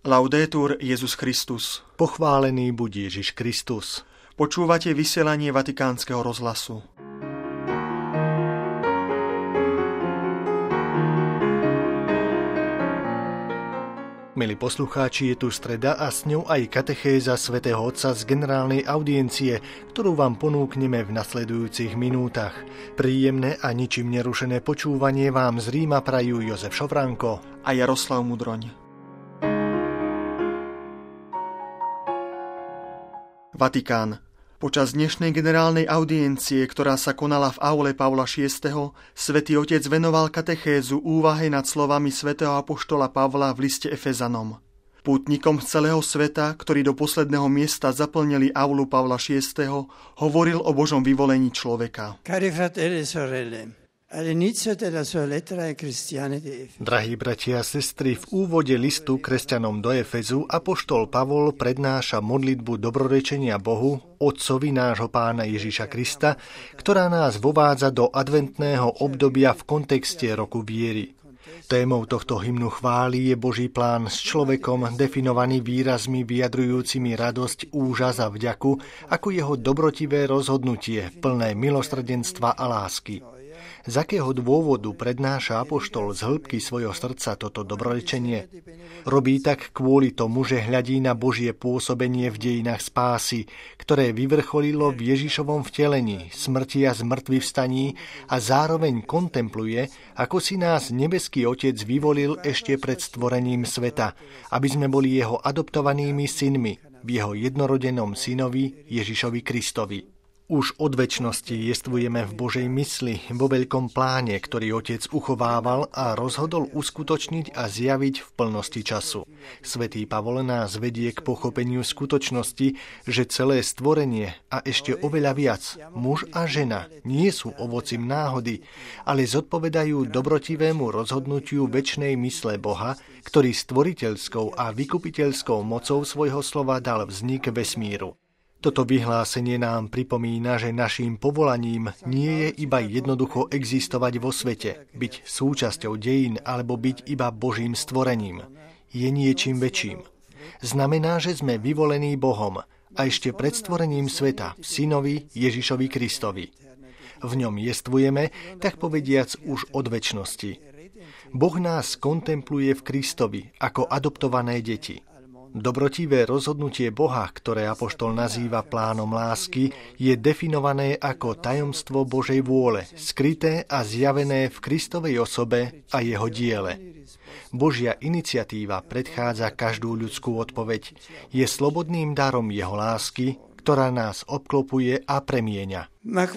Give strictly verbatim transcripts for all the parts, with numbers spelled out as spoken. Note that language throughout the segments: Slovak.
Laudetur Jesus Christus. Pochválený buď Ježiš Kristus. Počúvate vysielanie Vatikánskeho rozhlasu. Milí poslucháči, je tu streda a s ňou aj katechéza svätého Otca z generálnej audiencie, ktorú vám ponúkneme v nasledujúcich minútach. Príjemné a ničím nerušené počúvanie vám z Ríma prajú Jozef Šofránko a Jaroslav Mudroň. Vatikán. Počas dnešnej generálnej audiencie, ktorá sa konala v aule Pavla šiesteho, Svätý Otec venoval katechézu úvahe nad slovami svätého apoštola Pavla v liste Efezanom. Pútnikom z celého sveta, ktorí do posledného miesta zaplnili aulu Pavla šiesteho, hovoril o Božom vyvolení človeka. Cari fratelli e sorelle, all'inizio della sua lettera ai cristiani di Efeso. Drahí bratia a sestry, v úvode listu kresťanom do Efezu apoštol Pavol prednáša modlitbu dobrorečenia Bohu, Otcovi nášho Pána Ježiša Krista, ktorá nás vovádza do adventného obdobia v kontexte roku viery. Témou tohto hymnu chvály je Boží plán s človekom, definovaný výrazmi vyjadrujúcimi radosť, úžas a vďaku, ako jeho dobrotivé rozhodnutie, plné milosrdenstva a lásky. Z akého dôvodu prednáša apoštol z hĺbky svojho srdca toto dobrorečenie? Robí tak kvôli tomu, že hľadí na Božie pôsobenie v dejinách spásy, ktoré vyvrcholilo v Ježišovom vtelení, smrti a zmŕtvychvstaní a zároveň kontempluje, ako si nás nebeský Otec vyvolil ešte pred stvorením sveta, aby sme boli jeho adoptovanými synmi v jeho jednorodenom synovi Ježišovi Kristovi. Už od večnosti jestvujeme v Božej mysli, vo veľkom pláne, ktorý Otec uchovával a rozhodol uskutočniť a zjaviť v plnosti času. Svätý Pavol nás vedie k pochopeniu skutočnosti, že celé stvorenie a ešte oveľa viac, muž a žena, nie sú ovocím náhody, ale zodpovedajú dobrotivému rozhodnutiu večnej mysle Boha, ktorý stvoriteľskou a vykupiteľskou mocou svojho slova dal vznik vesmíru. Toto vyhlásenie nám pripomína, že naším povolaním nie je iba jednoducho existovať vo svete, byť súčasťou dejín alebo byť iba Božím stvorením. Je niečím väčším. Znamená, že sme vyvolení Bohom a ešte pred stvorením sveta v Synovi Ježišovi Kristovi. V ňom jestvujeme, tak povediac už od večnosti. Boh nás kontempluje v Kristovi ako adoptované deti. Dobrotivé rozhodnutie Boha, ktoré apoštol nazýva plánom lásky, je definované ako tajomstvo Božej vôle, skryté a zjavené v Kristovej osobe a jeho diele. Božia iniciatíva predchádza každú ľudskú odpoveď. Je slobodným darom jeho lásky, ktorá nás obklopuje a premieňa.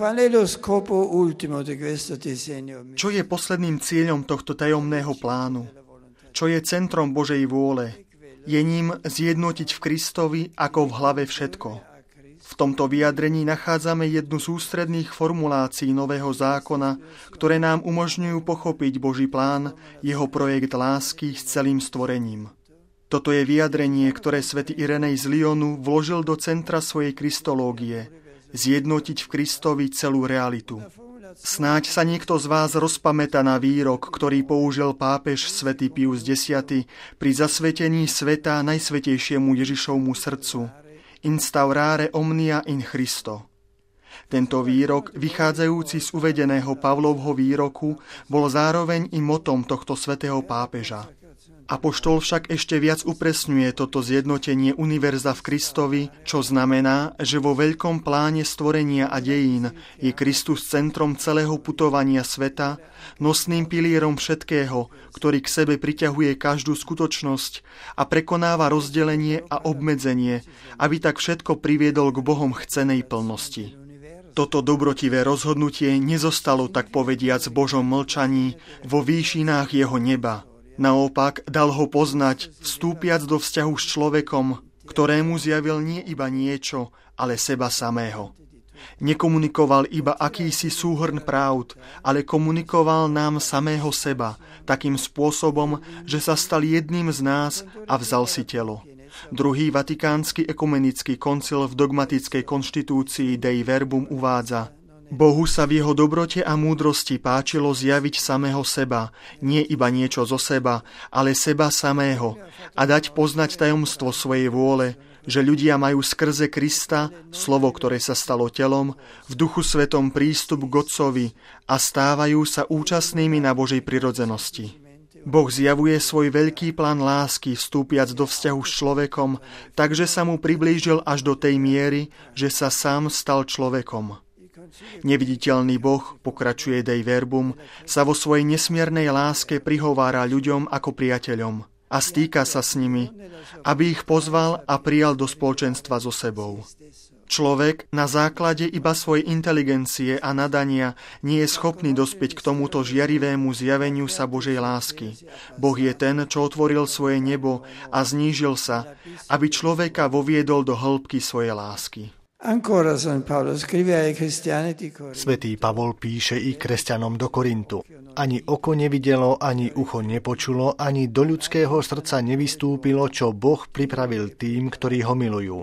Čo je posledným cieľom tohto tajomného plánu? Čo je centrom Božej vôle? Je ním zjednotiť v Kristovi ako v hlave všetko. V tomto vyjadrení nachádzame jednu z ústredných formulácií Nového zákona, ktoré nám umožňujú pochopiť Boží plán, jeho projekt lásky s celým stvorením. Toto je vyjadrenie, ktoré svätý Irenej z Lyonu vložil do centra svojej kristológie, zjednotiť v Kristovi celú realitu. Snáď sa niekto z vás rozpamätá na výrok, ktorý použil pápež svätý Pius X pri zasvetení sveta najsvätejšiemu Ježišovmu srdcu. Instaurare omnia in Christo. Tento výrok, vychádzajúci z uvedeného Pavlovho výroku, bol zároveň i motom tohto svätého pápeža. Apoštol však ešte viac upresňuje toto zjednotenie univerza v Kristovi, čo znamená, že vo veľkom pláne stvorenia a dejín je Kristus centrom celého putovania sveta, nosným pilierom všetkého, ktorý k sebe priťahuje každú skutočnosť a prekonáva rozdelenie a obmedzenie, aby tak všetko priviedol k Bohom chcenej plnosti. Toto dobrotivé rozhodnutie nezostalo tak povediac v Božom mlčaní vo výšinách jeho neba. Naopak dal ho poznať, vstúpiac do vzťahu s človekom, ktorému zjavil nie iba niečo, ale seba samého. Nekomunikoval iba akýsi súhrn pravd, ale komunikoval nám samého seba, takým spôsobom, že sa stal jedným z nás a vzal si telo. Druhý vatikánsky ekumenický koncil v dogmatickej konštitúcii Dei Verbum uvádza: Bohu sa v jeho dobrote a múdrosti páčilo zjaviť samého seba, nie iba niečo zo seba, ale seba samého a dať poznať tajomstvo svojej vôle, že ľudia majú skrze Krista, slovo, ktoré sa stalo telom, v Duchu Svetom prístup k Otcovi a stávajú sa účastnými na Božej prirodzenosti. Boh zjavuje svoj veľký plán lásky vstúpiac do vzťahu s človekom, takže sa mu priblížil až do tej miery, že sa sám stal človekom. Neviditeľný Boh, pokračuje Dei Verbum, sa vo svojej nesmiernej láske prihovára ľuďom ako priateľom a stýka sa s nimi, aby ich pozval a prijal do spoločenstva so sebou. Človek na základe iba svojej inteligencie a nadania nie je schopný dospieť k tomuto žiarivému zjaveniu sa Božej lásky. Boh je ten, čo otvoril svoje nebo a znížil sa, aby človeka voviedol do hĺbky svojej lásky. Svätý Pavol píše i kresťanom do Korintu. Ani oko nevidelo, ani ucho nepočulo, ani do ľudského srdca nevystúpilo, čo Boh pripravil tým, ktorí ho milujú.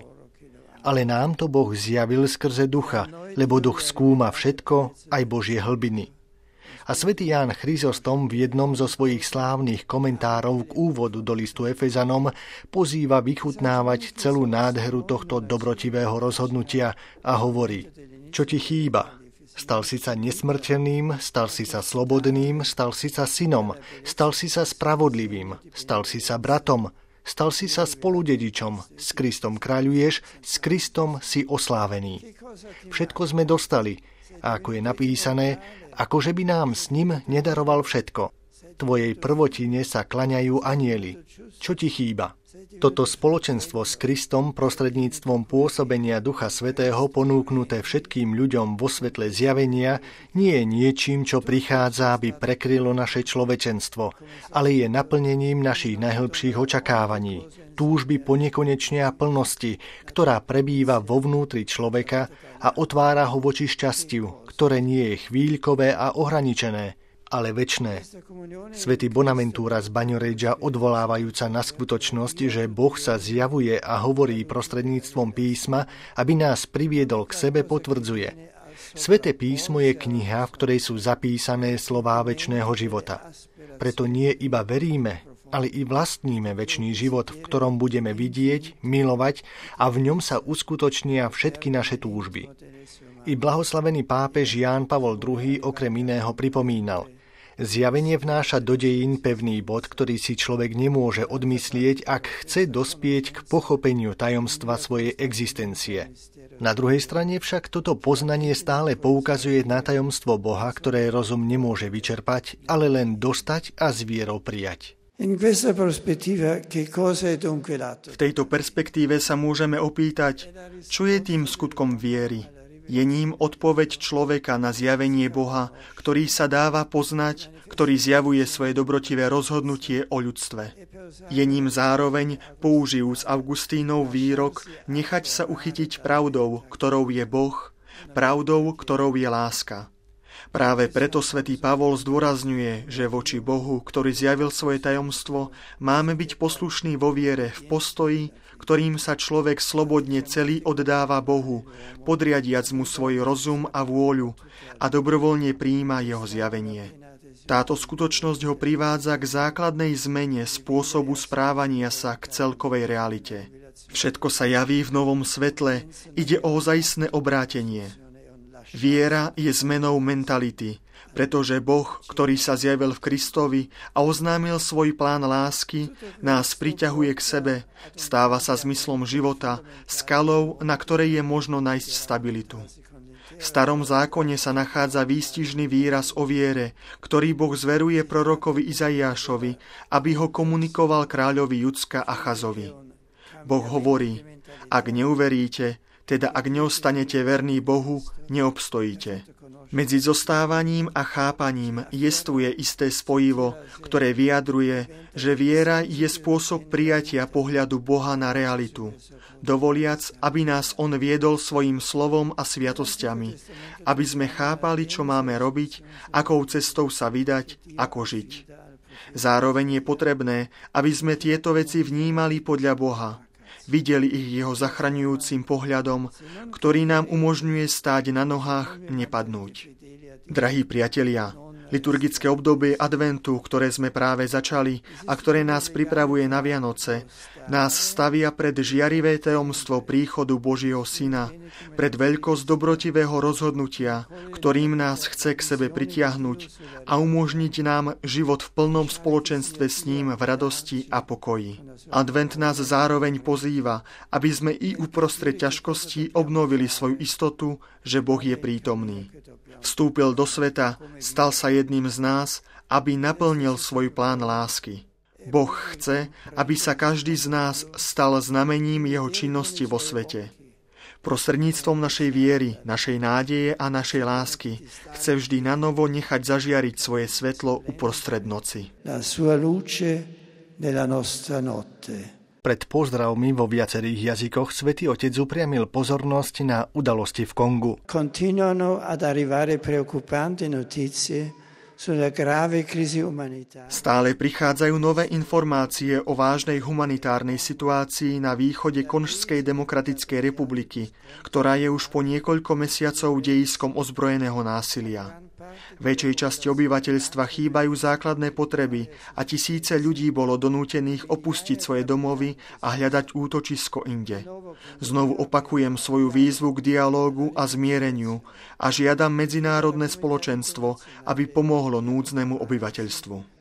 Ale nám to Boh zjavil skrze ducha, lebo duch skúma všetko, aj Božie hlbiny. A svätý Ján Chryzostom v jednom zo svojich slávnych komentárov k úvodu do listu Efezanom pozýva vychutnávať celú nádheru tohto dobrotivého rozhodnutia a hovorí: čo ti chýba? Stal si sa nesmrteľným, stal si sa slobodným, stal si sa synom, stal si sa spravodlivým, stal si sa bratom, stal si sa spoludedičom, s Kristom kráľuješ, s Kristom si oslávený. Všetko sme dostali, a ako je napísané, akože by nám s ním nedaroval všetko. Tvojej prvotine sa klaňajú anjeli. Čo ti chýba? Toto spoločenstvo s Kristom prostredníctvom pôsobenia Ducha Svätého ponúknuté všetkým ľuďom vo svetle zjavenia nie je niečím, čo prichádza, aby prekrylo naše človečenstvo, ale je naplnením našich najhlbších očakávaní, túžby po nekonečnej plnosti, ktorá prebýva vo vnútri človeka a otvára ho voči šťastiu, ktoré nie je chvíľkové a ohraničené, ale večné. Svätý Bonaventura z Bagnoreggia, odvolávajúca na skutočnosť, že Boh sa zjavuje a hovorí prostredníctvom písma, aby nás priviedol k sebe, potvrdzuje: Sväté písmo je kniha, v ktorej sú zapísané slová večného života. Preto nie iba veríme, ale i vlastníme večný život, v ktorom budeme vidieť, milovať a v ňom sa uskutočnia všetky naše túžby. I blahoslavený pápež Ján Pavol druhý okrem iného pripomínal: zjavenie vnáša do dejín pevný bod, ktorý si človek nemôže odmyslieť, ak chce dospieť k pochopeniu tajomstva svojej existencie. Na druhej strane však toto poznanie stále poukazuje na tajomstvo Boha, ktoré rozum nemôže vyčerpať, ale len dostať a s vierou prijať. V tejto perspektíve sa môžeme opýtať, čo je tým skutkom viery. Je ním odpoveď človeka na zjavenie Boha, ktorý sa dáva poznať, ktorý zjavuje svoje dobrotivé rozhodnutie o ľudstve. Je ním zároveň, použijúc Augustínov výrok, nechať sa uchytiť pravdou, ktorou je Boh, pravdou, ktorou je láska. Práve preto svätý Pavol zdôrazňuje, že voči Bohu, ktorý zjavil svoje tajomstvo, máme byť poslušní vo viere, v postoji, ktorým sa človek slobodne celý oddáva Bohu, podriadiac mu svoj rozum a vôľu a dobrovoľne prijíma jeho zjavenie. Táto skutočnosť ho privádza k základnej zmene spôsobu správania sa k celkovej realite. Všetko sa javí v novom svetle, ide o ozajstné obrátenie. Viera je zmenou mentality, pretože Boh, ktorý sa zjavil v Kristovi a oznámil svoj plán lásky, nás priťahuje k sebe, stáva sa zmyslom života, skalou, na ktorej je možno nájsť stabilitu. V Starom zákone sa nachádza výstižný výraz o viere, ktorý Boh zveruje prorokovi Izaiášovi, aby ho komunikoval kráľovi Judska Achazovi. Boh hovorí: ak neuveríte, teda ak neostanete verní Bohu, neobstojíte. Medzi zostávaním a chápaním jestvuje isté spojivo, ktoré vyjadruje, že viera je spôsob prijatia pohľadu Boha na realitu, dovoliac, aby nás On viedol svojim slovom a sviatosťami, aby sme chápali, čo máme robiť, akou cestou sa vydať, ako žiť. Zároveň je potrebné, aby sme tieto veci vnímali podľa Boha. videli ich jeho zachraňujúcim pohľadom, ktorý nám umožňuje stáť na nohách, nepadnúť. Drahí priatelia, liturgické obdobie adventu, ktoré sme práve začali a ktoré nás pripravuje na Vianoce, nás stavia pred žiarivé tajomstvo príchodu Božieho Syna, pred veľkosť dobrotivého rozhodnutia, ktorým nás chce k sebe pritiahnuť a umožniť nám život v plnom spoločenstve s ním v radosti a pokoji. Advent nás zároveň pozýva, aby sme i uprostred ťažkostí obnovili svoju istotu, že Boh je prítomný. Vstúpil do sveta, stal sa jedným z nás, aby naplnil svoj plán lásky. Boh chce, aby sa každý z nás stal znamením jeho činnosti vo svete. Prostredníctvom našej viery, našej nádeje a našej lásky chce vždy nanovo nechať zažiariť svoje svetlo uprostred noci. La sua luce nella nostra notte. Pred pozdravmi vo viacerých jazykoch Svätý Otec upriamil pozornosť na udalosti v Kongu. Continuano ad arrivare preoccupanti notizie sulla grave crisi umanitaria. Stále prichádzajú nové informácie o vážnej humanitárnej situácii na východe Konžskej demokratickej republiky, ktorá je už po niekoľko mesiacov dejiskom ozbrojeného násilia. Väčšej časti obyvateľstva chýbajú základné potreby a tisíce ľudí bolo donútených opustiť svoje domovy a hľadať útočisko inde. Znovu opakujem svoju výzvu k dialógu a zmiereniu a žiadam medzinárodné spoločenstvo, aby pomohlo núdznemu obyvateľstvu.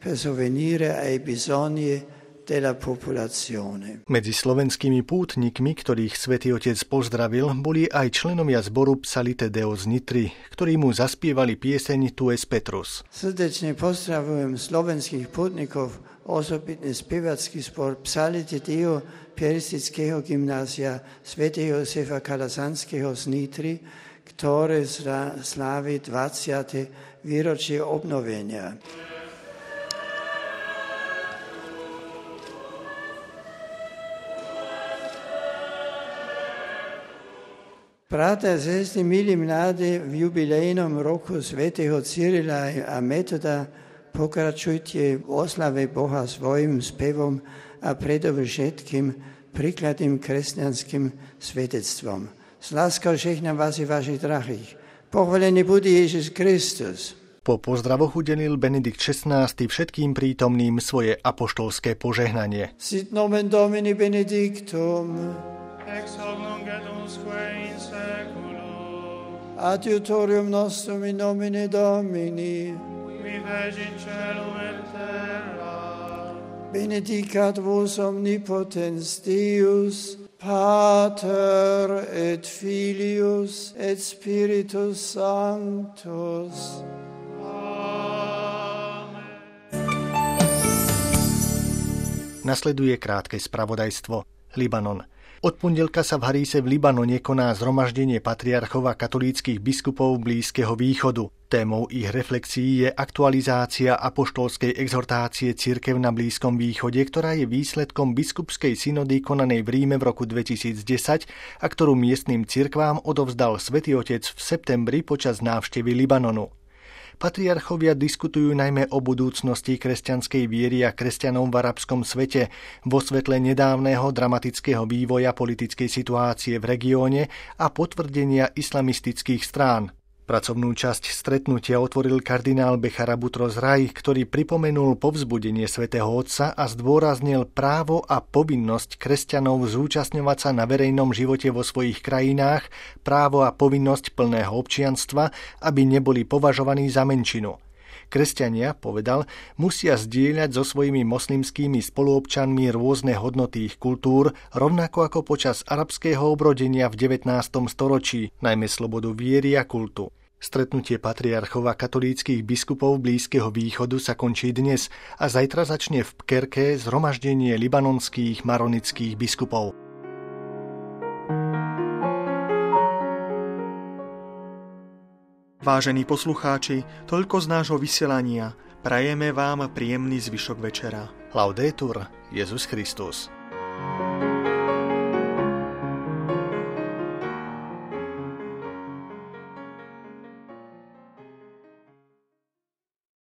Medzi slovenskými pútnikmi, ktorých Svätý Otec pozdravil, boli aj členovia zboru Psalite Deo z Nitry, ktorí mu zaspievali pieseň Tu es Petrus. Srdečne pozdravujem slovenských pútnikov, osobitne spevacký zbor Psalite Deo Piaristického gymnázia svätého Jozefa Kalazanského z Nitry, ktoré slávi dvadsiate výročie obnovenia. Bratia a sestry, milí mladí, v jubilejnom roku svätého Cyrila a Metoda pokračujte v oslave Boha svojim spevom a predovšetkým príkladným kresťanským svedectvom. S láskou žehnám vás i vašich drahých. Pochválený bude Ježiš Kristus. Po pozdravoch udelil Benedikt šestnásty všetkým prítomným svoje apoštolské požehnanie. Sit nomen Domini benedictum. Ex hoc nunc et usque in seculo. Adiutorium nostrum in nomine Domini. Qui fecit caelum et terra. Benedicat vos omnipotens Deus, Pater et Filius et Spiritus Sanctus. Amen. Nasleduje krátke spravodajstvo. Libanon. Od pondelka sa v Harise v Libanone koná zhromaždenie patriarchov a katolíckych biskupov Blízkeho východu. Témou ich reflexií je aktualizácia apoštolskej exhortácie Cirkev na Blízkom východe, ktorá je výsledkom biskupskej synody konanej v Ríme v roku dvetisícdesať a ktorú miestnym cirkvám odovzdal Svätý Otec v septembri počas návštevy Libanonu. Patriarchovia diskutujú najmä o budúcnosti kresťanskej viery a kresťanov v arabskom svete vo svetle nedávneho dramatického vývoja politickej situácie v regióne a potvrdenia islamistických strán. Pracovnú časť stretnutia otvoril kardinál Bechara Butros Rai, ktorý pripomenul povzbudenie svätého Otca a zdôraznil právo a povinnosť kresťanov zúčastňovať sa na verejnom živote vo svojich krajinách, právo a povinnosť plného občianstva, aby neboli považovaní za menšinu. Kresťania, povedal, musia zdieľať so svojimi moslimskými spoluobčanmi rôzne hodnoty ich kultúr, rovnako ako počas arabského obrodenia v devätnástom storočí, najmä slobodu viery a kultu. Stretnutie patriarchov a katolíckych biskupov Blízkeho východu sa končí dnes a zajtra začne v Pkerke zhromaždenie libanonských maronických biskupov. Vážení poslucháči, toľko z nášho vysielania. Prajeme vám príjemný zvyšok večera. Laudetur Jesus Christus.